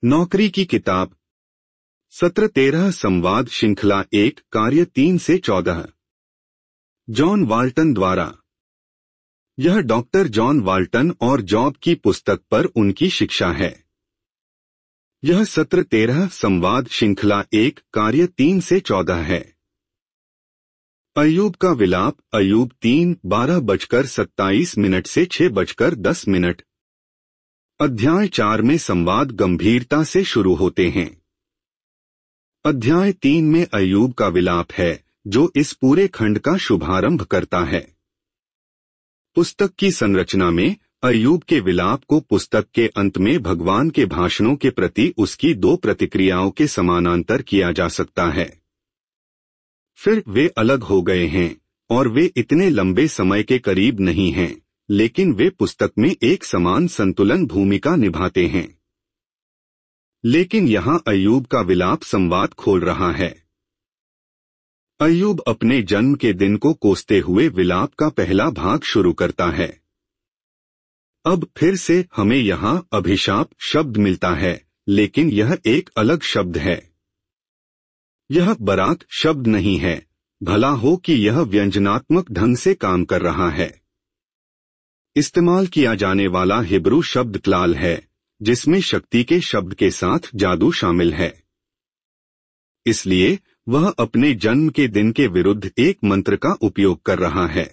नौकरी की किताब सत्र 13 संवाद श्रृंखला 1 कार्य 3 से 14 जॉन वाल्टन द्वारा। यह डॉक्टर जॉन वाल्टन और जॉब की पुस्तक पर उनकी शिक्षा है। यह सत्र 13 संवाद श्रृंखला 1 कार्य 3 से 14 है। अय्यूब का विलाप अय्यूब 3 12:27 से 6:10। अध्याय 4 में संवाद गंभीरता से शुरू होते हैं। अध्याय 3 में अय्यूब का विलाप है जो इस पूरे खंड का शुभारंभ करता है। पुस्तक की संरचना में अय्यूब के विलाप को पुस्तक के अंत में भगवान के भाषणों के प्रति उसकी दो प्रतिक्रियाओं के समानांतर किया जा सकता है। फिर वे अलग हो गए हैं और वे इतने लंबे समय के करीब नहीं हैं, लेकिन वे पुस्तक में एक समान संतुलन भूमिका निभाते हैं। लेकिन यहाँ अय्यूब का विलाप संवाद खोल रहा है। अय्यूब अपने जन्म के दिन को कोसते हुए विलाप का पहला भाग शुरू करता है। अब फिर से हमें यहाँ अभिशाप शब्द मिलता है, लेकिन यह एक अलग शब्द है। यह बराक शब्द नहीं है, भला हो कि यह व्यंजनात्मक ढंग से काम कर रहा है। इस्तेमाल किया जाने वाला हिब्रू शब्द क्लाल है, जिसमें शक्ति के शब्द के साथ जादू शामिल है। इसलिए वह अपने जन्म के दिन के विरुद्ध एक मंत्र का उपयोग कर रहा है।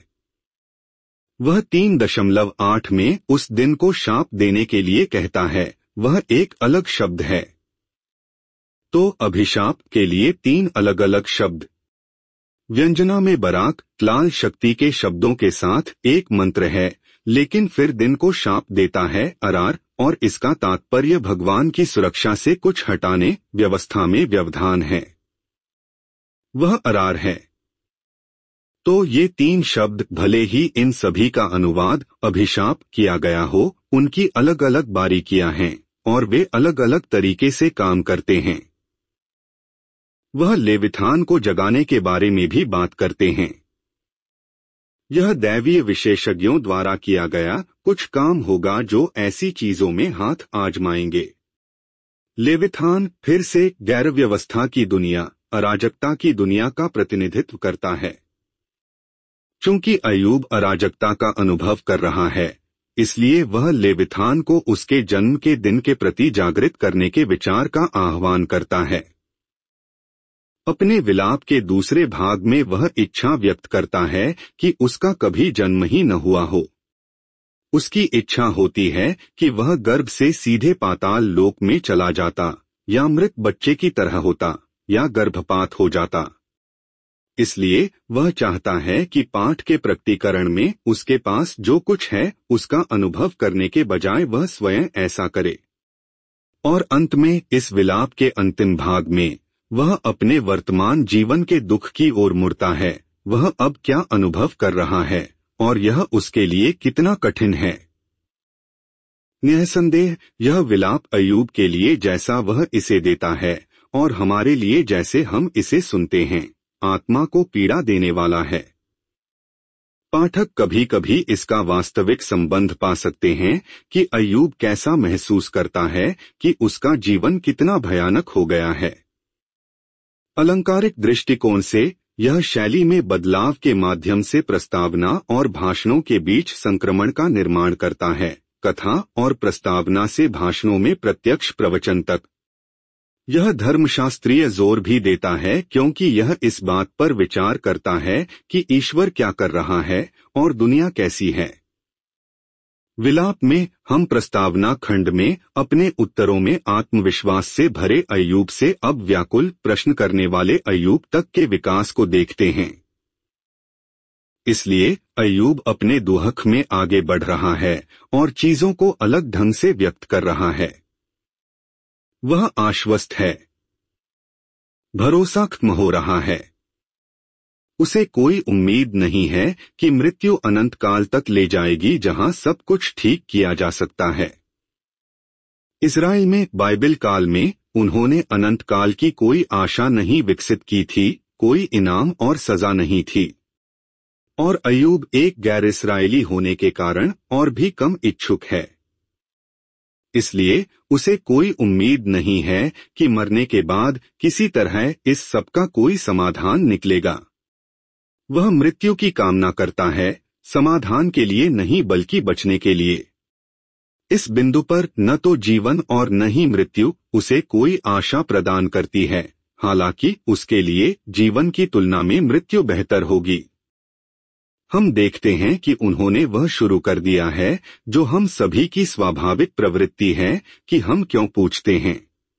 वह 3.8 में उस दिन को शाप देने के लिए कहता है, वह एक अलग शब्द है। तो अभिशाप के लिए 3 अलग अलग शब्द। व्यंजना में बराक क्लाल शक्ति के शब्दों के साथ एक मंत्र है, लेकिन फिर दिन को शाप देता है अरार, और इसका तात्पर्य भगवान की सुरक्षा से कुछ हटाने व्यवस्था में व्यवधान है। वह अरार है। तो ये 3 शब्द, भले ही इन सभी का अनुवाद अभिशाप किया गया हो, उनकी अलग अलग बारीकियां हैं और वे अलग अलग तरीके से काम करते हैं। वह लेविथान को जगाने के बारे में भी बात करते हैं। यह दैवीय विशेषज्ञों द्वारा किया गया कुछ काम होगा जो ऐसी चीजों में हाथ आजमाएंगे। लेविथान फिर से गैर व्यवस्था की दुनिया, अराजकता की दुनिया का प्रतिनिधित्व करता है। चूंकि अय्यूब अराजकता का अनुभव कर रहा है, इसलिए वह लेविथान को उसके जन्म के दिन के प्रति जागृत करने के विचार का आह्वान करता है। अपने विलाप के दूसरे भाग में वह इच्छा व्यक्त करता है कि उसका कभी जन्म ही न हुआ हो। उसकी इच्छा होती है कि वह गर्भ से सीधे पाताल लोक में चला जाता, या मृत बच्चे की तरह होता, या गर्भपात हो जाता। इसलिए वह चाहता है कि पाठ के प्रकटीकरण में उसके पास जो कुछ है उसका अनुभव करने के बजाय वह स्वयं ऐसा करे। और अंत में इस विलाप के अंतिम भाग में वह अपने वर्तमान जीवन के दुख की ओर मुड़ता है। वह अब क्या अनुभव कर रहा है और यह उसके लिए कितना कठिन है। निःसंदेह यह विलाप अय्यूब के लिए जैसा वह इसे देता है और हमारे लिए जैसे हम इसे सुनते हैं, आत्मा को पीड़ा देने वाला है। पाठक कभी कभी इसका वास्तविक संबंध पा सकते हैं कि अय्यूब कैसा महसूस करता है कि उसका जीवन कितना भयानक हो गया है। अलंकारिक दृष्टिकोण से यह शैली में बदलाव के माध्यम से प्रस्तावना और भाषणों के बीच संक्रमण का निर्माण करता है, कथा और प्रस्तावना से भाषणों में प्रत्यक्ष प्रवचन तक। यह धर्मशास्त्रीय जोर भी देता है क्योंकि यह इस बात पर विचार करता है कि ईश्वर क्या कर रहा है और दुनिया कैसी है। विलाप में हम प्रस्तावना खंड में अपने उत्तरों में आत्मविश्वास से भरे अय्यूब से अब व्याकुल प्रश्न करने वाले अय्यूब तक के विकास को देखते हैं। इसलिए अय्यूब अपने दुहक में आगे बढ़ रहा है और चीजों को अलग ढंग से व्यक्त कर रहा है। वह आश्वस्त है, भरोसा खत्म हो रहा है। उसे कोई उम्मीद नहीं है कि मृत्यु अनंत काल तक ले जाएगी जहां सब कुछ ठीक किया जा सकता है। इस्राएल में बाइबल काल में उन्होंने अनंत काल की कोई आशा नहीं विकसित की थी, कोई इनाम और सजा नहीं थी। और अय्यूब एक गैर इस्राएली होने के कारण और भी कम इच्छुक है। इसलिए उसे कोई उम्मीद नहीं है कि मरने के बाद किसी तरह इस सब का कोई समाधान निकलेगा। वह मृत्यु की कामना करता है, समाधान के लिए नहीं बल्कि बचने के लिए। इस बिंदु पर न तो जीवन और न ही मृत्यु उसे कोई आशा प्रदान करती है, हालांकि उसके लिए जीवन की तुलना में मृत्यु बेहतर होगी। हम देखते हैं कि उन्होंने वह शुरू कर दिया है जो हम सभी की स्वाभाविक प्रवृत्ति है कि हम क्यों पूछते हैं।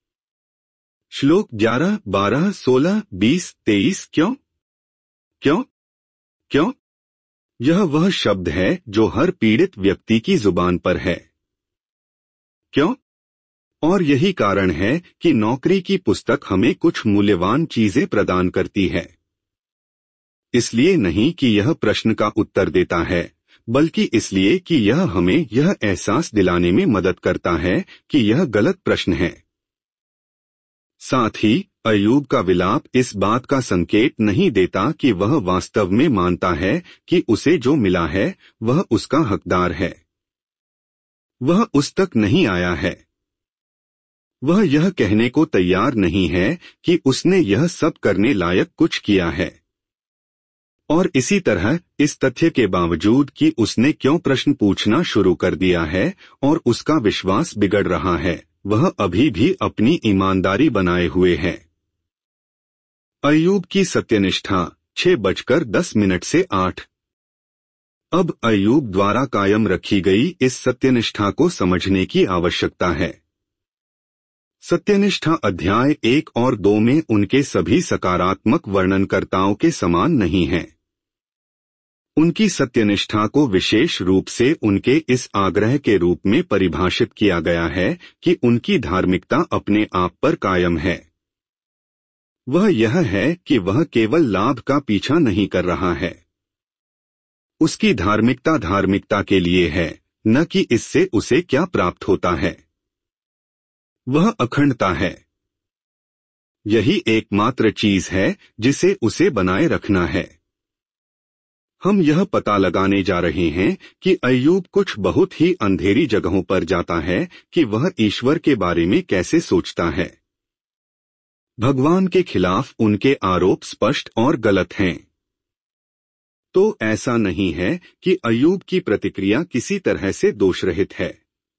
श्लोक 11, 12, 16, 20, 23 क्यों क्यों क्यों? यह वह शब्द है जो हर पीड़ित व्यक्ति की जुबान पर है। क्यों? और यही कारण है कि नौकरी की पुस्तक हमें कुछ मूल्यवान चीजें प्रदान करती है। इसलिए नहीं कि यह प्रश्न का उत्तर देता है, बल्कि इसलिए कि यह हमें यह एहसास दिलाने में मदद करता है कि यह गलत प्रश्न है। साथ ही अय्यूब का विलाप इस बात का संकेत नहीं देता कि वह वास्तव में मानता है कि उसे जो मिला है वह उसका हकदार है। वह उस तक नहीं आया है। वह यह कहने को तैयार नहीं है कि उसने यह सब करने लायक कुछ किया है। और इसी तरह इस तथ्य के बावजूद कि उसने क्यों प्रश्न पूछना शुरू कर दिया है और उसका विश्वास बिगड़ रहा है, वह अभी भी अपनी ईमानदारी बनाए हुए है। अय्यूब की सत्यनिष्ठा 6:10 से 8। अब अय्यूब द्वारा कायम रखी गई इस सत्यनिष्ठा को समझने की आवश्यकता है। सत्यनिष्ठा अध्याय 1 और 2 में उनके सभी सकारात्मक वर्णनकर्ताओं के समान नहीं है। उनकी सत्यनिष्ठा को विशेष रूप से उनके इस आग्रह के रूप में परिभाषित किया गया है कि उनकी धार्मिकता अपने आप पर कायम है। वह यह है कि वह केवल लाभ का पीछा नहीं कर रहा है। उसकी धार्मिकता के लिए है, न कि इससे उसे क्या प्राप्त होता है। वह अखंडता है। यही एकमात्र चीज है जिसे उसे बनाए रखना है। हम यह पता लगाने जा रहे हैं कि अय्यूब कुछ बहुत ही अंधेरी जगहों पर जाता है कि वह ईश्वर के बारे में कैसे सोचता है। भगवान के खिलाफ उनके आरोप स्पष्ट और गलत हैं। तो ऐसा नहीं है कि अय्यूब की प्रतिक्रिया किसी तरह से दोषरहित है।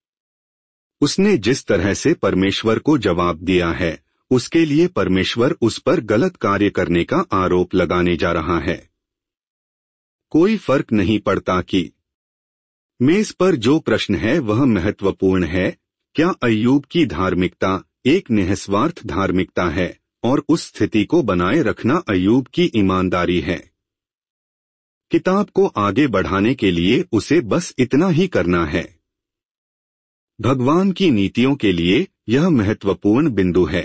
उसने जिस तरह से परमेश्वर को जवाब दिया है, उसके लिए परमेश्वर उस पर गलत कार्य करने का आरोप लगाने जा रहा है। कोई फर्क नहीं पड़ता कि मेज पर जो प्रश्न है वह महत्वपूर्ण है। क्या अय्यूब की धार्मिकता एक निस्वार्थ धार्मिकता है और उस स्थिति को बनाए रखना अय्यूब की ईमानदारी है? किताब को आगे बढ़ाने के लिए उसे बस इतना ही करना है। भगवान की नीतियों के लिए यह महत्वपूर्ण बिंदु है।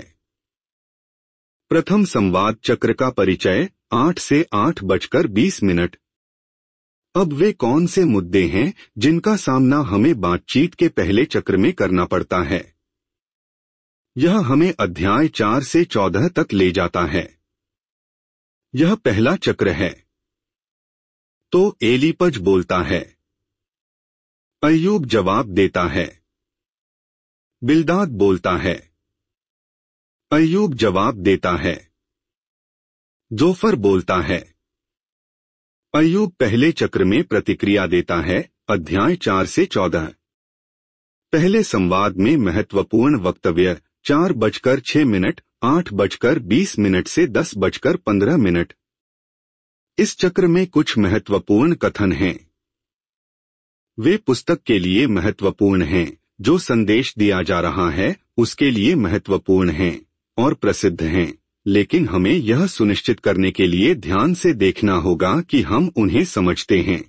प्रथम संवाद चक्र का परिचय 8 से 8:20। अब वे कौन से मुद्दे हैं जिनका सामना हमें बातचीत के पहले चक्र में करना पड़ता है? यह हमें अध्याय 4 से 14 तक ले जाता है। यह पहला चक्र है। तो एलीपज बोलता है। अय्यूब जवाब देता है। बिल्दाद बोलता है। अय्यूब जवाब देता है। जोफर बोलता है। अय्यूब पहले चक्र में प्रतिक्रिया देता है। अध्याय 4 से 14। पहले संवाद में महत्वपूर्ण वक्तव्य 4:06, 8:20 से 10:15। इस चक्र में कुछ महत्वपूर्ण कथन हैं। वे पुस्तक के लिए महत्वपूर्ण हैं, जो संदेश दिया जा रहा है उसके लिए महत्वपूर्ण हैं और प्रसिद्ध हैं, लेकिन हमें यह सुनिश्चित करने के लिए ध्यान से देखना होगा कि हम उन्हें समझते हैं।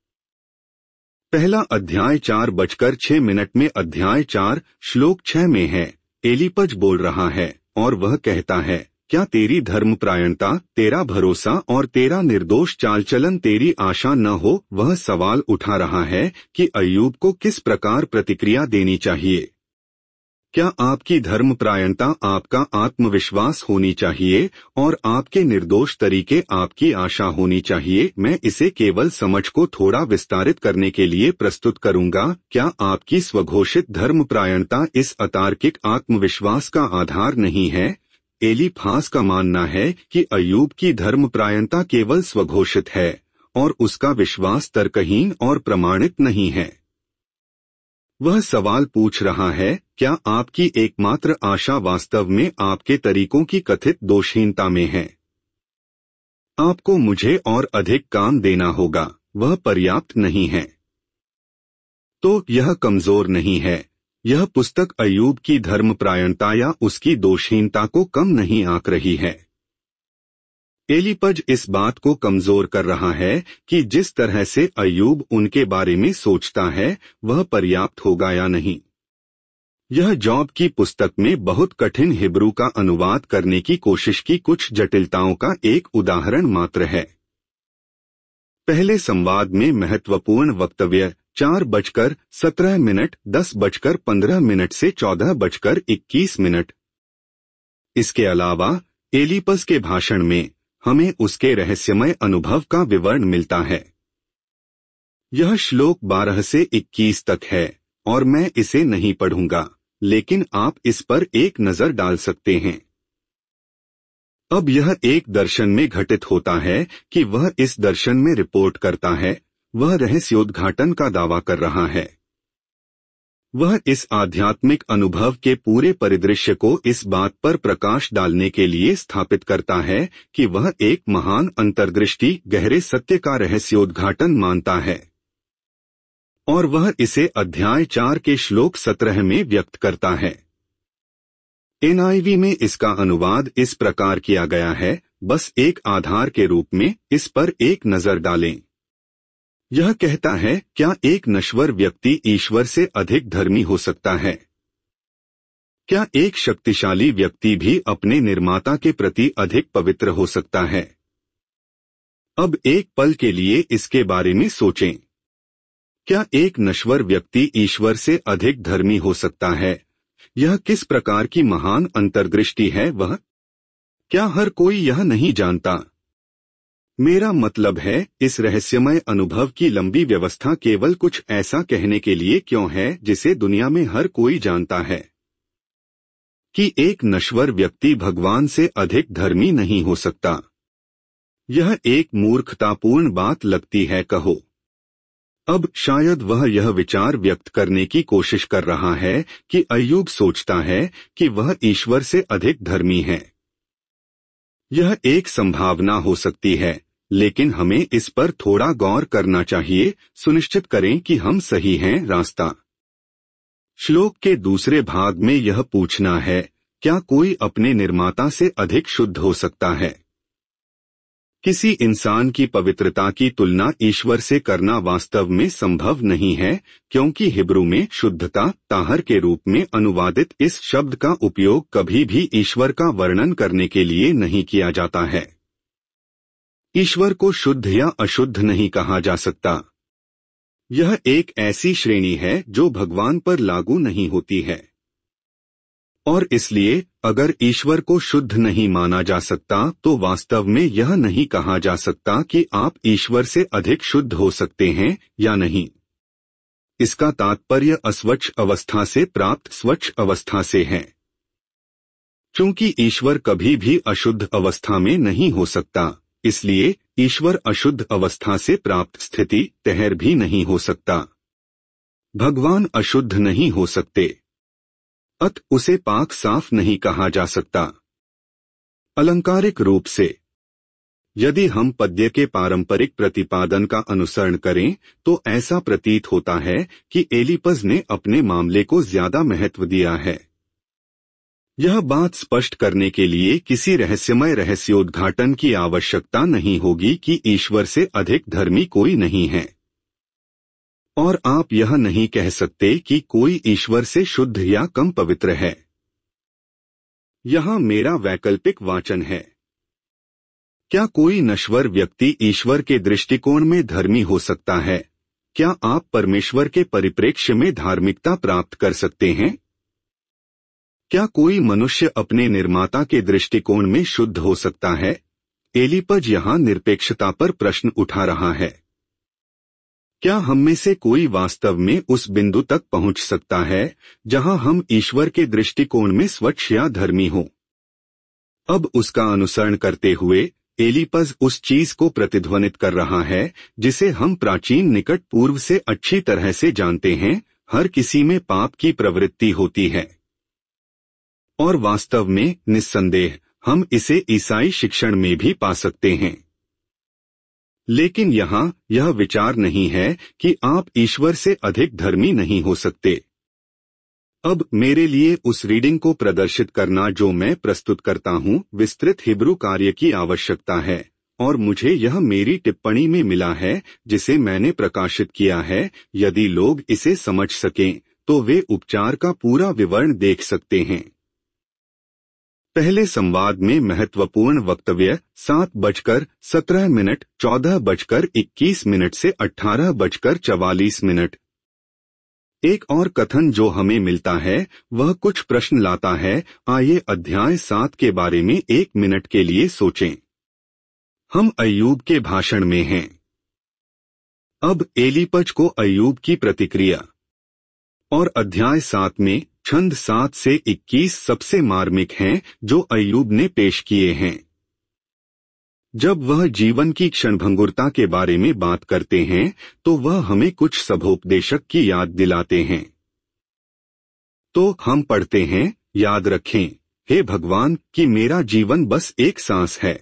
पहला अध्याय 4:06 में अध्याय 4 श्लोक 6 में है। एलीपज बोल रहा है और वह कहता है, क्या तेरी धर्मपरायणता, तेरा भरोसा और तेरा निर्दोष चालचलन तेरी आशा न हो? वह सवाल उठा रहा है कि अय्यूब को किस प्रकार प्रतिक्रिया देनी चाहिए। क्या आपकी धर्मपरायणता आपका आत्मविश्वास होनी चाहिए और आपके निर्दोष तरीके आपकी आशा होनी चाहिए? मैं इसे केवल समझ को थोड़ा विस्तारित करने के लिए प्रस्तुत करूंगा। क्या आपकी स्वघोषित धर्मपरायणता इस अतार्किक आत्मविश्वास का आधार नहीं है? एलीफास का मानना है कि अय्यूब की धर्मपरायणता केवल स्वघोषित है और उसका विश्वास तर्कहीन और प्रमाणित नहीं है। वह सवाल पूछ रहा है, क्या आपकी एकमात्र आशा वास्तव में आपके तरीकों की कथित दोषहीनता में है? आपको मुझे और अधिक काम देना होगा, वह पर्याप्त नहीं है। तो यह कमजोर नहीं है। यह पुस्तक अय्यूब की धर्मपरायणता या उसकी दोषहीनता को कम नहीं आंक रही है। एलीपज इस बात को कमजोर कर रहा है कि जिस तरह से अय्यूब उनके बारे में सोचता है वह पर्याप्त होगा या नहीं। यह जॉब की पुस्तक में बहुत कठिन हिब्रू का अनुवाद करने की कोशिश की कुछ जटिलताओं का एक उदाहरण मात्र है। पहले संवाद में महत्वपूर्ण वक्तव्य 4:17 10:15 से 14:21। इसके अलावा एलीपस के भाषण में हमें उसके रहस्यमय अनुभव का विवरण मिलता है। यह श्लोक 12 से 21 तक है और मैं इसे नहीं पढ़ूंगा, लेकिन आप इस पर एक नजर डाल सकते हैं। अब यह एक दर्शन में घटित होता है कि वह इस दर्शन में रिपोर्ट करता है, वह रहस्योद्घाटन का दावा कर रहा है। वह इस आध्यात्मिक अनुभव के पूरे परिदृश्य को इस बात पर प्रकाश डालने के लिए स्थापित करता है कि वह एक महान अंतर्दृष्टि गहरे सत्य का रहस्योद्घाटन मानता है, और वह इसे अध्याय 4 के श्लोक 17 में व्यक्त करता है। NIV में इसका अनुवाद इस प्रकार किया गया है, बस एक आधार के रूप में इस पर एक नजर डालें। यह कहता है, क्या एक नश्वर व्यक्ति ईश्वर से अधिक धर्मी हो सकता है? क्या एक शक्तिशाली व्यक्ति भी अपने निर्माता के प्रति अधिक पवित्र हो सकता है? अब एक पल के लिए इसके बारे में सोचें। क्या एक नश्वर व्यक्ति ईश्वर से अधिक धर्मी हो सकता है? यह किस प्रकार की महान अंतर्दृष्टि है वह? क्या हर कोई यह नहीं जानता? मेरा मतलब है, इस रहस्यमय अनुभव की लंबी व्यवस्था केवल कुछ ऐसा कहने के लिए क्यों है जिसे दुनिया में हर कोई जानता है, कि एक नश्वर व्यक्ति भगवान से अधिक धर्मी नहीं हो सकता। यह एक मूर्खतापूर्ण बात लगती है, कहो। अब शायद वह यह विचार व्यक्त करने की कोशिश कर रहा है कि अय्यूब सोचता है कि वह ईश्वर से अधिक धर्मी है। यह एक संभावना हो सकती है, लेकिन हमें इस पर थोड़ा गौर करना चाहिए। सुनिश्चित करें कि हम सही हैं। रास्ता। श्लोक के दूसरे भाग में यह पूछना है, क्या कोई अपने निर्माता से अधिक शुद्ध हो सकता है? किसी इंसान की पवित्रता की तुलना ईश्वर से करना वास्तव में संभव नहीं है, क्योंकि हिब्रू में शुद्धता ताहर के रूप में अनुवादित इस शब्द का उपयोग कभी भी ईश्वर का वर्णन करने के लिए नहीं किया जाता है। ईश्वर को शुद्ध या अशुद्ध नहीं कहा जा सकता। यह एक ऐसी श्रेणी है जो भगवान पर लागू नहीं होती है, और इसलिए अगर ईश्वर को शुद्ध नहीं माना जा सकता तो वास्तव में यह नहीं कहा जा सकता कि आप ईश्वर से अधिक शुद्ध हो सकते हैं या नहीं। इसका तात्पर्य अस्वच्छ अवस्था से प्राप्त स्वच्छ अवस्था से है। चूंकि ईश्वर कभी भी अशुद्ध अवस्था में नहीं हो सकता, इसलिए ईश्वर अशुद्ध अवस्था से प्राप्त स्थिति तहर भी नहीं हो सकता। भगवान अशुद्ध नहीं हो सकते, अत उसे पाक साफ नहीं कहा जा सकता। अलंकारिक रूप से यदि हम पद्य के पारंपरिक प्रतिपादन का अनुसरण करें तो ऐसा प्रतीत होता है कि एलीपज ने अपने मामले को ज्यादा महत्व दिया है। यह बात स्पष्ट करने के लिए किसी रहस्यमय रहस्योद्घाटन की आवश्यकता नहीं होगी कि ईश्वर से अधिक धर्मी कोई नहीं है, और आप यह नहीं कह सकते कि कोई ईश्वर से शुद्ध या कम पवित्र है। यहाँ मेरा वैकल्पिक वाचन है। क्या कोई नश्वर व्यक्ति ईश्वर के दृष्टिकोण में धर्मी हो सकता है? क्या आप परमेश्वर के परिप्रेक्ष्य में धार्मिकता प्राप्त कर सकते हैं? क्या कोई मनुष्य अपने निर्माता के दृष्टिकोण में शुद्ध हो सकता है? एलिपज यहाँ निरपेक्षता पर प्रश्न उठा रहा है। क्या हम में से कोई वास्तव में उस बिंदु तक पहुंच सकता है जहां हम ईश्वर के दृष्टिकोण में स्वच्छ या धर्मी हों? अब उसका अनुसरण करते हुए एलिपज उस चीज को प्रतिध्वनित कर रहा है जिसे हम प्राचीन निकट पूर्व से अच्छी तरह से जानते हैं, हर किसी में पाप की प्रवृत्ति होती है। और वास्तव में निस्संदेह हम इसे ईसाई शिक्षण में भी पा सकते हैं। लेकिन यहाँ यह विचार नहीं है कि आप ईश्वर से अधिक धर्मी नहीं हो सकते। अब मेरे लिए उस रीडिंग को प्रदर्शित करना जो मैं प्रस्तुत करता हूँ, विस्तृत हिब्रू कार्य की आवश्यकता है, और मुझे यह मेरी टिप्पणी में मिला है जिसे मैंने प्रकाशित किया है। यदि लोग इसे समझ सकें तो वे उपचार का पूरा विवरण देख सकते हैं। पहले संवाद में महत्वपूर्ण वक्तव्य 7:17 14:21 से 18:44। एक और कथन जो हमें मिलता है वह कुछ प्रश्न लाता है। आइए अध्याय 7 के बारे में 1 मिनट के लिए सोचें। हम अय्यूब के भाषण में हैं। अब एलिपज को अय्यूब की प्रतिक्रिया और अध्याय 7 में छंद 7 से 21 सबसे मार्मिक हैं जो अय्यूब ने पेश किए हैं। जब वह जीवन की क्षणभंगुरता के बारे में बात करते हैं तो वह हमें कुछ सभोपदेशक की याद दिलाते हैं। तो हम पढ़ते हैं, याद रखें, हे भगवान, कि मेरा जीवन बस एक सांस है।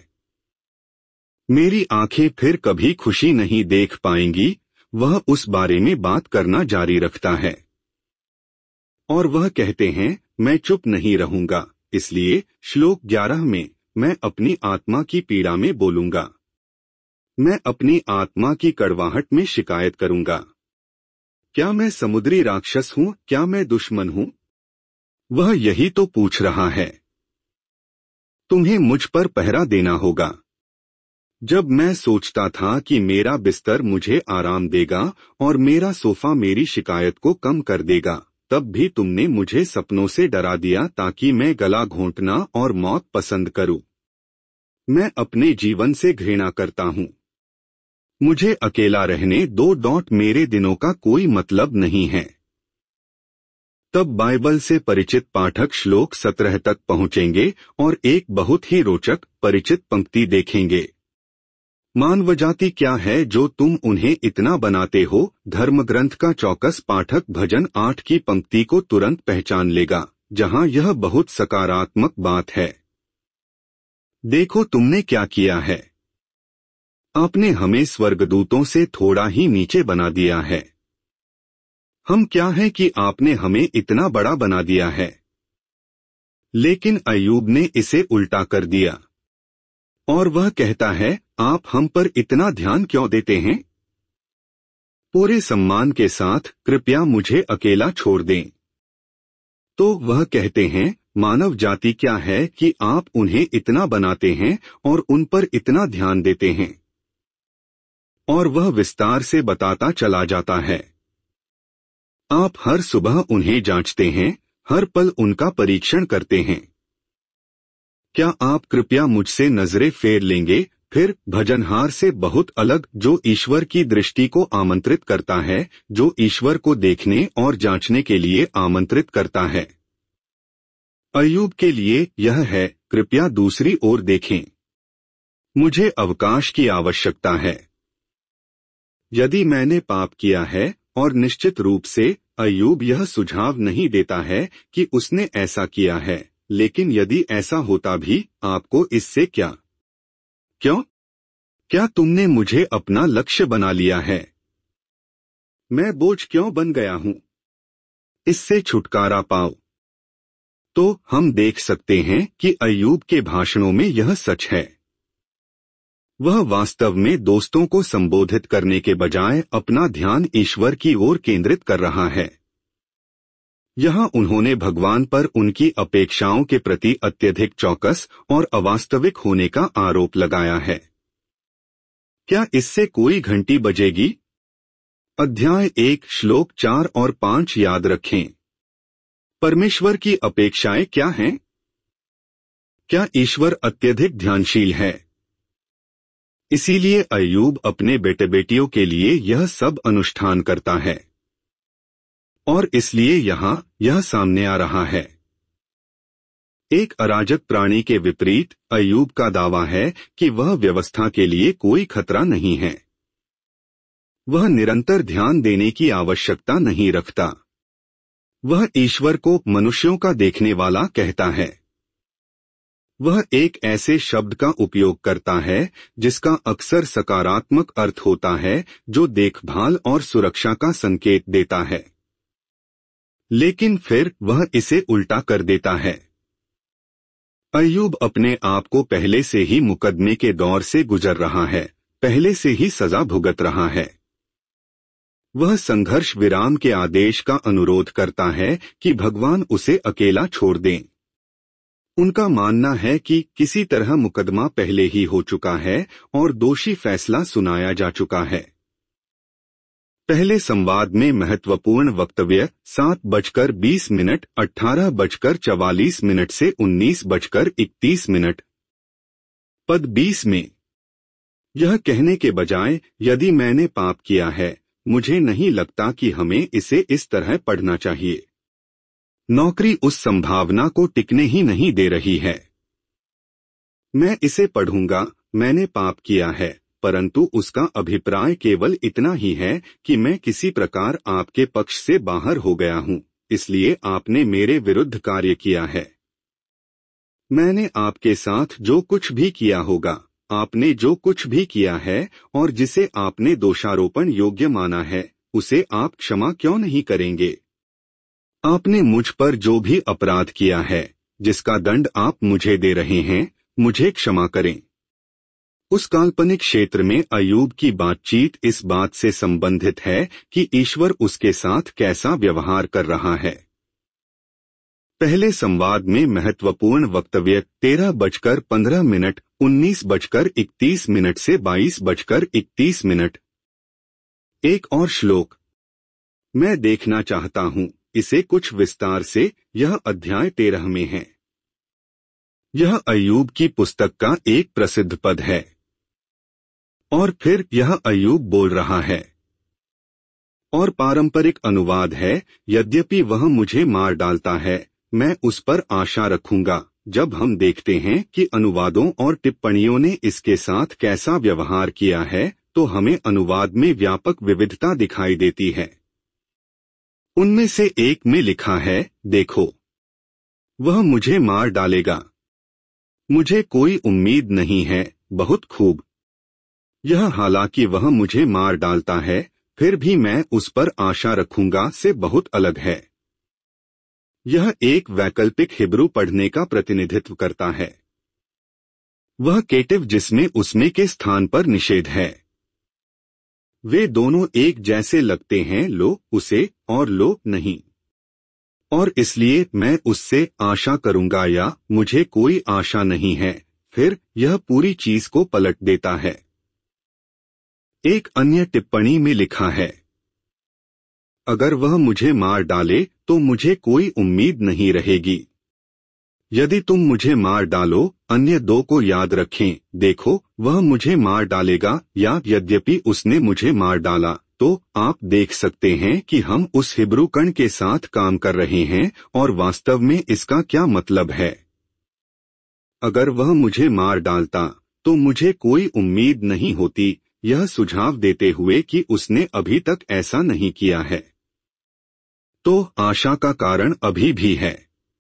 मेरी आंखें फिर कभी खुशी नहीं देख पाएंगी। वह उस बारे में बात करना जारी रखता है और वह कहते हैं, मैं चुप नहीं रहूंगा, इसलिए श्लोक 11 में मैं अपनी आत्मा की पीड़ा में बोलूंगा। मैं अपनी आत्मा की कड़वाहट में शिकायत करूंगा। क्या मैं समुद्री राक्षस हूं? क्या मैं दुश्मन हूं? वह यही तो पूछ रहा है। तुम्हें मुझ पर पहरा देना होगा। जब मैं सोचता था कि मेरा बिस्तर मुझे आराम देगा और मेरा सोफा मेरी शिकायत को कम कर देगा, तब भी तुमने मुझे सपनों से डरा दिया ताकि मैं गला घोंटना और मौत पसंद करूं। मैं अपने जीवन से घृणा करता हूं। मुझे अकेला रहने दो। मेरे दिनों का कोई मतलब नहीं है। तब बाइबल से परिचित पाठक श्लोक 17 तक पहुंचेंगे और एक बहुत ही रोचक परिचित पंक्ति देखेंगे। मानवजाति क्या है जो तुम उन्हें इतना बनाते हो? धर्मग्रंथ का चौकस पाठक भजन 8 की पंक्ति को तुरंत पहचान लेगा, जहां यह बहुत सकारात्मक बात है। देखो तुमने क्या किया है। आपने हमें स्वर्गदूतों से थोड़ा ही नीचे बना दिया है। हम क्या हैं कि आपने हमें इतना बड़ा बना दिया है? लेकिन अय्यूब ने इसे उल्टा कर दिया और वह कहता है, आप हम पर इतना ध्यान क्यों देते हैं? पूरे सम्मान के साथ कृपया मुझे अकेला छोड़ दें। तो वह कहते हैं, मानव जाति क्या है कि आप उन्हें इतना बनाते हैं और उन पर इतना ध्यान देते हैं। और वह विस्तार से बताता चला जाता है। आप हर सुबह उन्हें जांचते हैं, हर पल उनका परीक्षण करते हैं। क्या आप कृपया मुझसे नजरें फेर लेंगे? फिर भजनहार से बहुत अलग, जो ईश्वर की दृष्टि को आमंत्रित करता है, जो ईश्वर को देखने और जांचने के लिए आमंत्रित करता है। अय्यूब के लिए यह है, कृपया दूसरी ओर देखें। मुझे अवकाश की आवश्यकता है। यदि मैंने पाप किया है, और निश्चित रूप से अय्यूब यह सुझाव नहीं देता है कि उसने ऐसा किया है, लेकिन यदि ऐसा होता भी, आपको इससे क्या? क्यों? क्या तुमने मुझे अपना लक्ष्य बना लिया है? मैं बोझ क्यों बन गया हूं? इससे छुटकारा पाओ। तो हम देख सकते हैं कि अय्यूब के भाषणों में यह सच है। वह वास्तव में दोस्तों को संबोधित करने के बजाय अपना ध्यान ईश्वर की ओर केंद्रित कर रहा है। यहाँ उन्होंने भगवान पर उनकी अपेक्षाओं के प्रति अत्यधिक चौकस और अवास्तविक होने का आरोप लगाया है। क्या इससे कोई घंटी बजेगी? अध्याय 1 श्लोक 4 और 5 याद रखें। परमेश्वर की अपेक्षाएं क्या हैं? क्या ईश्वर अत्यधिक ध्यानशील है? इसीलिए अय्यूब अपने बेटे बेटियों के लिए यह सब अनुष्ठान करता है। और इसलिए यहाँ यह सामने आ रहा है। एक अराजक प्राणी के विपरीत अय्यूब का दावा है कि वह व्यवस्था के लिए कोई खतरा नहीं है। वह निरंतर ध्यान देने की आवश्यकता नहीं रखता। वह ईश्वर को मनुष्यों का देखने वाला कहता है। वह एक ऐसे शब्द का उपयोग करता है जिसका अक्सर सकारात्मक अर्थ होता है, जो देखभाल और सुरक्षा का संकेत देता है। लेकिन फिर वह इसे उल्टा कर देता है। अय्यूब अपने आप को पहले से ही मुकदमे के दौर से गुजर रहा है, पहले से ही सजा भुगत रहा है। वह संघर्ष विराम के आदेश का अनुरोध करता है कि भगवान उसे अकेला छोड़ दें। उनका मानना है कि किसी तरह मुकदमा पहले ही हो चुका है और दोषी फैसला सुनाया जा चुका है। पहले संवाद में महत्वपूर्ण वक्तव्य 7:20 18:44 से 19:31। पद 20 में यह कहने के बजाय यदि मैंने पाप किया है, मुझे नहीं लगता कि हमें इसे इस तरह पढ़ना चाहिए। नौकरी उस संभावना को टिकने ही नहीं दे रही है। मैं इसे पढ़ूंगा, मैंने पाप किया है, परंतु उसका अभिप्राय केवल इतना ही है कि मैं किसी प्रकार आपके पक्ष से बाहर हो गया हूं, इसलिए आपने मेरे विरुद्ध कार्य किया है। मैंने आपके साथ जो कुछ भी किया होगा, आपने जो कुछ भी किया है और जिसे आपने दोषारोपण योग्य माना है, उसे आप क्षमा क्यों नहीं करेंगे? आपने मुझ पर जो भी अपराध किया है, जिसका दंड आप मुझे दे रहे हैं, मुझे क्षमा करें। उस काल्पनिक क्षेत्र में अय्यूब की बातचीत इस बात से संबंधित है कि ईश्वर उसके साथ कैसा व्यवहार कर रहा है। पहले संवाद में महत्वपूर्ण वक्तव्य 13:15 19:31 से 22:31। एक और श्लोक मैं देखना चाहता हूँ, इसे कुछ विस्तार से, यह अध्याय 13 में है। यह अय्यूब की पुस्तक का एक प्रसिद्ध पद है। और फिर यह अय्यूब बोल रहा है। और पारंपरिक अनुवाद है, यद्यपि वह मुझे मार डालता है, मैं उस पर आशा रखूंगा। जब हम देखते हैं कि अनुवादों और टिप्पणियों ने इसके साथ कैसा व्यवहार किया है, तो हमें अनुवाद में व्यापक विविधता दिखाई देती है। उनमें से एक में लिखा है, देखो, वह मुझे मार डालेगा, मुझे कोई उम्मीद नहीं है। बहुत खूब। यह हालांकि वह मुझे मार डालता है, फिर भी मैं उस पर आशा रखूंगा से बहुत अलग है। यह एक वैकल्पिक हिब्रू पढ़ने का प्रतिनिधित्व करता है। वह केटिव जिसमें उसमें के स्थान पर निषेध है। वे दोनों एक जैसे लगते हैं, लो उसे और लो नहीं। और इसलिए मैं उससे आशा करूंगा या मुझे कोई आशा नहीं है, फिर यह पूरी चीज को पलट देता है। एक अन्य टिप्पणी में लिखा है, अगर वह मुझे मार डाले तो मुझे कोई उम्मीद नहीं रहेगी। यदि तुम मुझे मार डालो, अन्य दो को याद रखें, देखो वह मुझे मार डालेगा, या यद्यपि उसने मुझे मार डाला, तो आप देख सकते हैं कि हम उस हिब्रू कण के साथ काम कर रहे हैं और वास्तव में इसका क्या मतलब है। अगर वह मुझे मार डालता तो मुझे कोई उम्मीद नहीं होती, यह सुझाव देते हुए कि उसने अभी तक ऐसा नहीं किया है। तो आशा का कारण अभी भी है।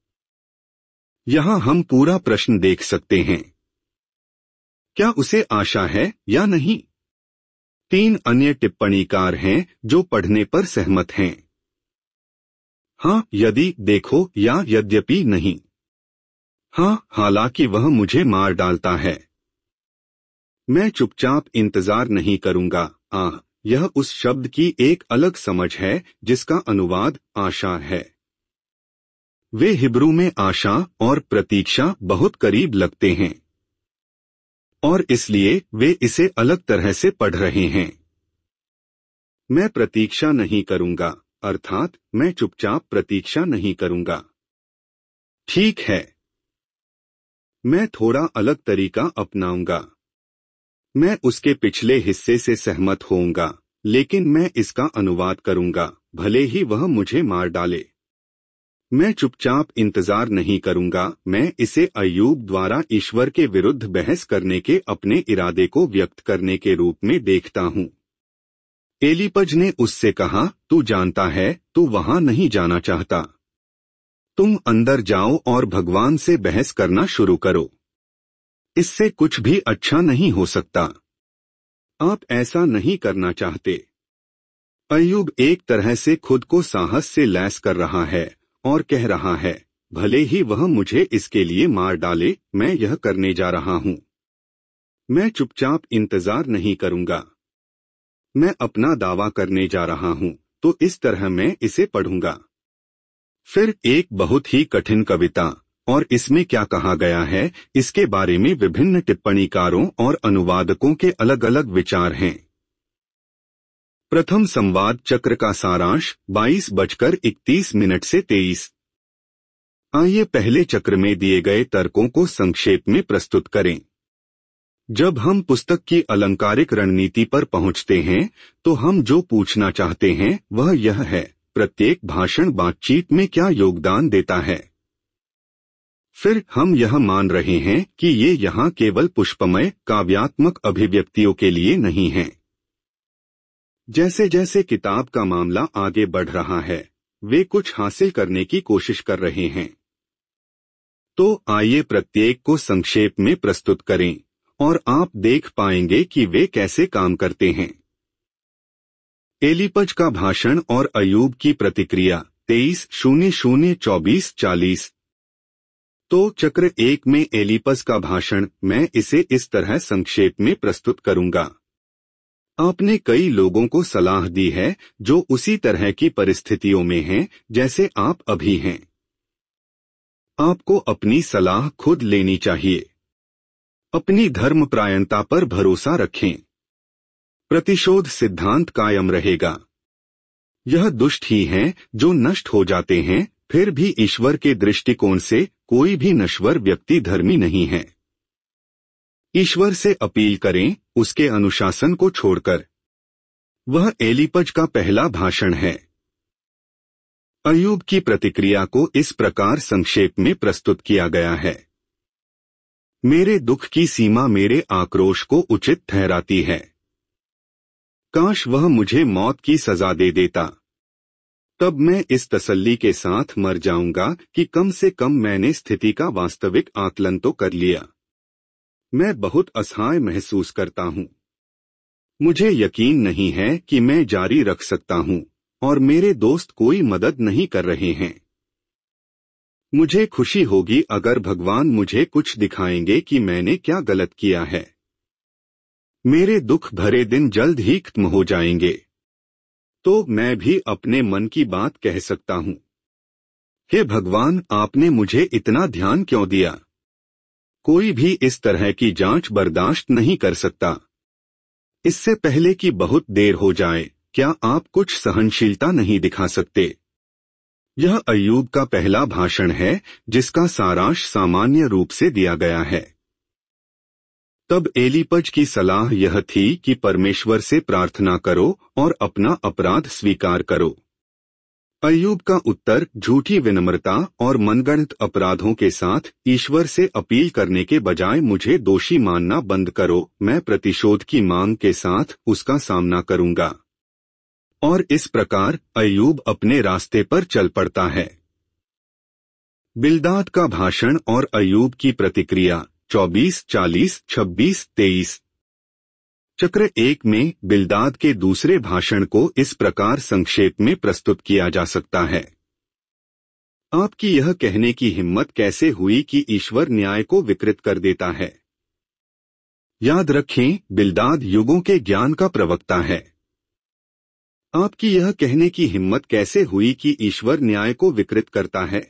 यहाँ हम पूरा प्रश्न देख सकते हैं, क्या उसे आशा है या नहीं? 3 अन्य टिप्पणीकार हैं जो पढ़ने पर सहमत हैं। हाँ, यदि, देखो या यद्यपि नहीं। हाँ, हालांकि वह मुझे मार डालता है। मैं चुपचाप इंतजार नहीं करूंगा। यह उस शब्द की एक अलग समझ है जिसका अनुवाद आशा है। वे हिब्रू में आशा और प्रतीक्षा बहुत करीब लगते हैं और इसलिए वे इसे अलग तरह से पढ़ रहे हैं। मैं प्रतीक्षा नहीं करूंगा, अर्थात मैं चुपचाप प्रतीक्षा नहीं करूंगा। ठीक है, मैं थोड़ा अलग तरीका अपनाऊंगा। मैं उसके पिछले हिस्से से सहमत होऊंगा, लेकिन मैं इसका अनुवाद करूंगा, भले ही वह मुझे मार डाले। मैं चुपचाप इंतजार नहीं करूंगा, मैं इसे अय्यूब द्वारा ईश्वर के विरुद्ध बहस करने के अपने इरादे को व्यक्त करने के रूप में देखता हूँ। एलीपज ने उससे कहा, तू जानता है, तू वहां नहीं जाना चाहता। तुम अंदर जाओ और भगवान से बहस करना शुरू करो। इससे कुछ भी अच्छा नहीं हो सकता। आप ऐसा नहीं करना चाहते। अय्यूब एक तरह से खुद को साहस से लैस कर रहा है और कह रहा है, भले ही वह मुझे इसके लिए मार डाले, मैं यह करने जा रहा हूं। मैं चुपचाप इंतजार नहीं करूंगा। मैं अपना दावा करने जा रहा हूं, तो इस तरह मैं इसे पढ़ूंगा। फिर एक बहुत ही कठिन कविता, और इसमें क्या कहा गया है इसके बारे में विभिन्न टिप्पणीकारों और अनुवादकों के अलग अलग विचार हैं। प्रथम संवाद चक्र का सारांश 22:31 से 23। आइए पहले चक्र में दिए गए तर्कों को संक्षेप में प्रस्तुत करें। जब हम पुस्तक की अलंकारिक रणनीति पर पहुंचते हैं, तो हम जो पूछना चाहते हैं वह यह है, प्रत्येक भाषण बातचीत में क्या योगदान देता है। फिर हम यह मान रहे हैं कि ये यहाँ केवल पुष्पमय काव्यात्मक अभिव्यक्तियों के लिए नहीं हैं। जैसे जैसे किताब का मामला आगे बढ़ रहा है, वे कुछ हासिल करने की कोशिश कर रहे हैं। तो आइए प्रत्येक को संक्षेप में प्रस्तुत करें, और आप देख पाएंगे कि वे कैसे काम करते हैं। एलीपज का भाषण और अय्यूब की प्रतिक्रिया 23:00-24:40। तो चक्र 1 में एलीपज का भाषण, मैं इसे इस तरह संक्षेप में प्रस्तुत करूंगा। आपने कई लोगों को सलाह दी है जो उसी तरह की परिस्थितियों में हैं जैसे आप अभी हैं। आपको अपनी सलाह खुद लेनी चाहिए। अपनी धर्मपरायणता पर भरोसा रखें। प्रतिशोध सिद्धांत कायम रहेगा। यह दुष्ट ही हैं जो नष्ट हो जाते हैं, फिर भी ईश्वर के दृष्टिकोण से कोई भी नश्वर व्यक्ति धर्मी नहीं है। ईश्वर से अपील करें, उसके अनुशासन को छोड़कर। वह एलीपज का पहला भाषण है। अय्यूब की प्रतिक्रिया को इस प्रकार संक्षेप में प्रस्तुत किया गया है। मेरे दुख की सीमा मेरे आक्रोश को उचित ठहराती है। काश वह मुझे मौत की सजा दे देता। तब मैं इस तसल्ली के साथ मर जाऊंगा कि कम से कम मैंने स्थिति का वास्तविक आकलन तो कर लिया। मैं बहुत असहाय महसूस करता हूं। मुझे यकीन नहीं है कि मैं जारी रख सकता हूं, और मेरे दोस्त कोई मदद नहीं कर रहे हैं। मुझे खुशी होगी अगर भगवान मुझे कुछ दिखाएंगे कि मैंने क्या गलत किया है। मेरे दुख भरे दिन जल्द ही खत्म हो जाएंगे, तो मैं भी अपने मन की बात कह सकता हूं। हे भगवान, आपने मुझे इतना ध्यान क्यों दिया? कोई भी इस तरह की जांच बर्दाश्त नहीं कर सकता। इससे पहले कि बहुत देर हो जाए, क्या आप कुछ सहनशीलता नहीं दिखा सकते? यह अय्यूब का पहला भाषण है जिसका सारांश सामान्य रूप से दिया गया है। तब एलीपज की सलाह यह थी कि परमेश्वर से प्रार्थना करो और अपना अपराध स्वीकार करो। अय्यूब का उत्तर झूठी विनम्रता और मनगढ़ंत अपराधों के साथ ईश्वर से अपील करने के बजाय मुझे दोषी मानना बंद करो, मैं प्रतिशोध की मांग के साथ उसका सामना करूंगा। और इस प्रकार अय्यूब अपने रास्ते पर चल पड़ता है। बिल्दाद का भाषण और अय्यूब की प्रतिक्रिया 24:40-26-23। चक्र 1 में बिल्दाद के दूसरे भाषण को इस प्रकार संक्षेप में प्रस्तुत किया जा सकता है। आपकी यह कहने की हिम्मत कैसे हुई कि ईश्वर न्याय को विकृत कर देता है? याद रखें, बिल्दाद युगों के ज्ञान का प्रवक्ता है। आपकी यह कहने की हिम्मत कैसे हुई कि ईश्वर न्याय को विकृत करता है?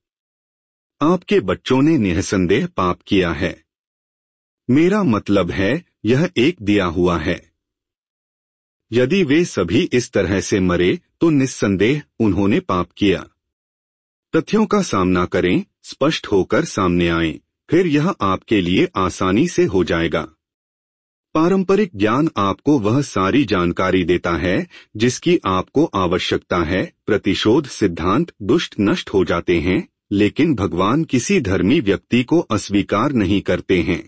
आपके बच्चों ने निःसंदेह पाप किया है। मेरा मतलब है, यह एक दिया हुआ है। यदि वे सभी इस तरह से मरे तो निस्संदेह उन्होंने पाप किया। तथ्यों का सामना करें, स्पष्ट होकर सामने आएं, फिर यह आपके लिए आसानी से हो जाएगा। पारंपरिक ज्ञान आपको वह सारी जानकारी देता है जिसकी आपको आवश्यकता है। प्रतिशोध सिद्धांत दुष्ट नष्ट हो जाते हैं, लेकिन भगवान किसी धर्मी व्यक्ति को अस्वीकार नहीं करते हैं।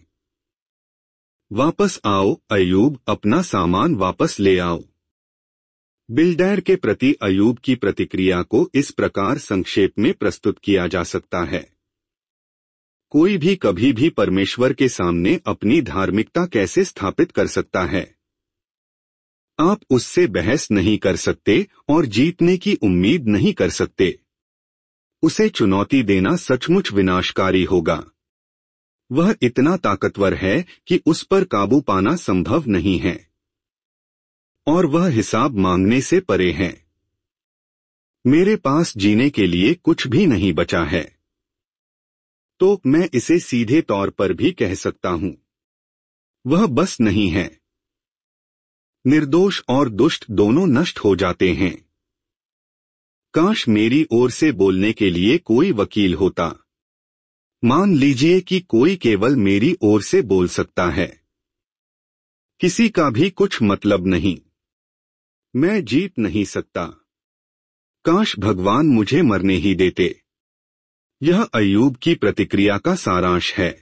वापस आओ अय्यूब, अपना सामान वापस ले आओ। बिल्डैड के प्रति अय्यूब की प्रतिक्रिया को इस प्रकार संक्षेप में प्रस्तुत किया जा सकता है। कोई भी कभी भी परमेश्वर के सामने अपनी धार्मिकता कैसे स्थापित कर सकता है? आप उससे बहस नहीं कर सकते और जीतने की उम्मीद नहीं कर सकते। उसे चुनौती देना सचमुच विनाशकारी होगा। वह इतना ताकतवर है कि उस पर काबू पाना संभव नहीं है, और वह हिसाब मांगने से परे है। मेरे पास जीने के लिए कुछ भी नहीं बचा है, तो मैं इसे सीधे तौर पर भी कह सकता हूं, वह बस नहीं है। निर्दोष और दुष्ट दोनों नष्ट हो जाते हैं। काश मेरी ओर से बोलने के लिए कोई वकील होता। मान लीजिए कि कोई केवल मेरी ओर से बोल सकता है, किसी का भी कुछ मतलब नहीं। मैं जीत नहीं सकता। काश भगवान मुझे मरने ही देते। यह अय्यूब की प्रतिक्रिया का सारांश है।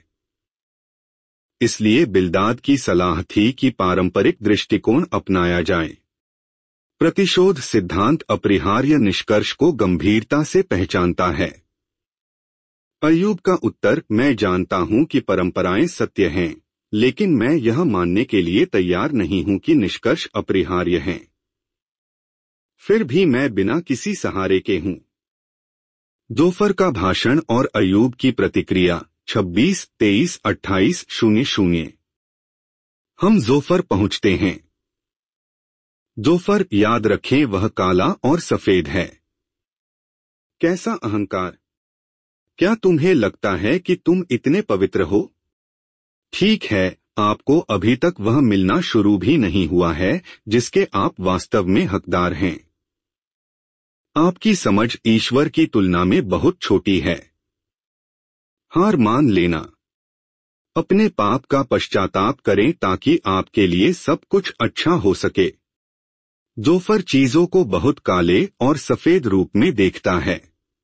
इसलिए बिल्दाद की सलाह थी कि पारंपरिक दृष्टिकोण अपनाया जाए। प्रतिशोध सिद्धांत अपरिहार्य निष्कर्ष को गंभीरता से पहचानता है। अय्यूब का उत्तर, मैं जानता हूं कि परंपराएं सत्य हैं, लेकिन मैं यह मानने के लिए तैयार नहीं हूं कि निष्कर्ष अपरिहार्य हैं। फिर भी मैं बिना किसी सहारे के हूं। जोफर का भाषण और अय्यूब की प्रतिक्रिया 26-23-28-00। हम जोफर पहुंचते हैं। जोफर, याद रखें, वह काला और सफेद है। कैसा अहंकार! क्या तुम्हें लगता है कि तुम इतने पवित्र हो? ठीक है, आपको अभी तक वह मिलना शुरू भी नहीं हुआ है जिसके आप वास्तव में हकदार हैं। आपकी समझ ईश्वर की तुलना में बहुत छोटी है। हार मान लेना। अपने पाप का पश्चाताप करें ताकि आपके लिए सब कुछ अच्छा हो सके। जोफर चीजों को बहुत काले और सफेद रूप में देखता है।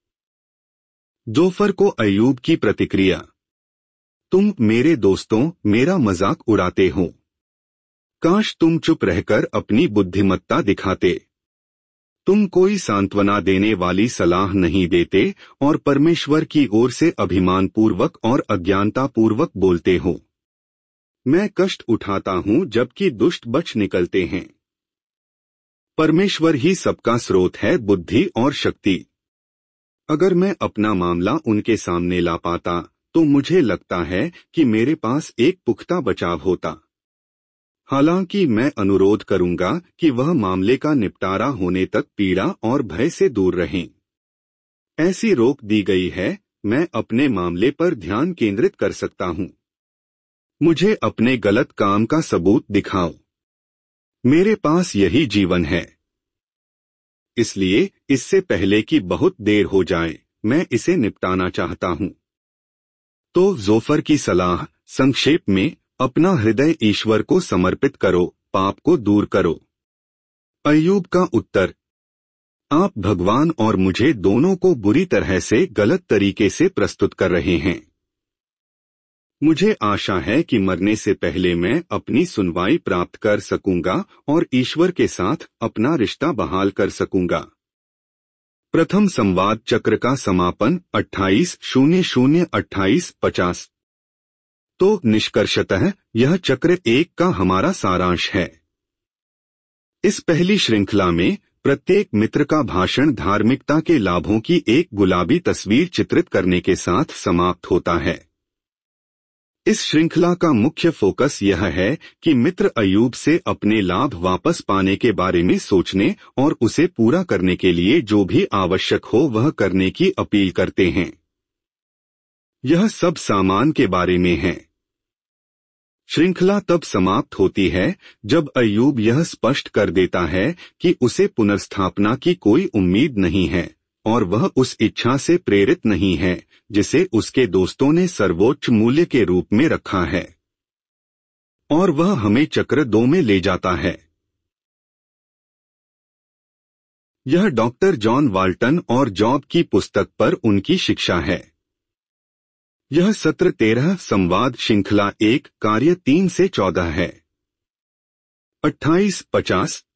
जोफर को अय्यूब की प्रतिक्रिया, तुम मेरे दोस्तों मेरा मजाक उड़ाते हो। काश तुम चुप रहकर अपनी बुद्धिमत्ता दिखाते। तुम कोई सांत्वना देने वाली सलाह नहीं देते और परमेश्वर की ओर से अभिमानपूर्वक और अज्ञानतापूर्वक बोलते हो। मैं कष्ट उठाता हूं जबकि दुष्ट बच निकलते हैं। परमेश्वर ही सबका स्रोत है, बुद्धि और शक्ति। अगर मैं अपना मामला उनके सामने ला पाता तो मुझे लगता है कि मेरे पास एक पुख्ता बचाव होता। हालांकि मैं अनुरोध करूंगा कि वह मामले का निपटारा होने तक पीड़ा और भय से दूर रहें। ऐसी रोक दी गई है, मैं अपने मामले पर ध्यान केंद्रित कर सकता हूं। मुझे अपने गलत काम का सबूत दिखाओ। मेरे पास यही जीवन है। इसलिए इससे पहले कि बहुत देर हो जाए, मैं इसे निपटाना चाहता हूं। तो जोफर की सलाह संक्षेप में, अपना हृदय ईश्वर को समर्पित करो, पाप को दूर करो। अय्यूब का उत्तर, आप भगवान और मुझे दोनों को बुरी तरह से गलत तरीके से प्रस्तुत कर रहे हैं। मुझे आशा है कि मरने से पहले मैं अपनी सुनवाई प्राप्त कर सकूंगा और ईश्वर के साथ अपना रिश्ता बहाल कर सकूंगा। प्रथम संवाद चक्र का समापन 28-00-28-50। तो निष्कर्षतः यह चक्र 1 का हमारा सारांश है। इस पहली श्रृंखला में प्रत्येक मित्र का भाषण धार्मिकता के लाभों की एक गुलाबी तस्वीर चित्रित करने के साथ समाप्त होता है। इस श्रृंखला का मुख्य फोकस यह है कि मित्र अय्यूब से अपने लाभ वापस पाने के बारे में सोचने और उसे पूरा करने के लिए जो भी आवश्यक हो वह करने की अपील करते हैं। यह सब सामान के बारे में है। श्रृंखला तब समाप्त होती है जब अय्यूब यह स्पष्ट कर देता है कि उसे पुनर्स्थापना की कोई उम्मीद नहीं है और वह उस इच्छा से प्रेरित नहीं है जिसे उसके दोस्तों ने सर्वोच्च मूल्य के रूप में रखा है। और वह हमें चक्र 2 में ले जाता है। यह डॉक्टर जॉन वाल्टन और जॉब की पुस्तक पर उनकी शिक्षा है। यह सत्र 13 संवाद श्रृंखला 1 कार्य 3 से 14 है। 2850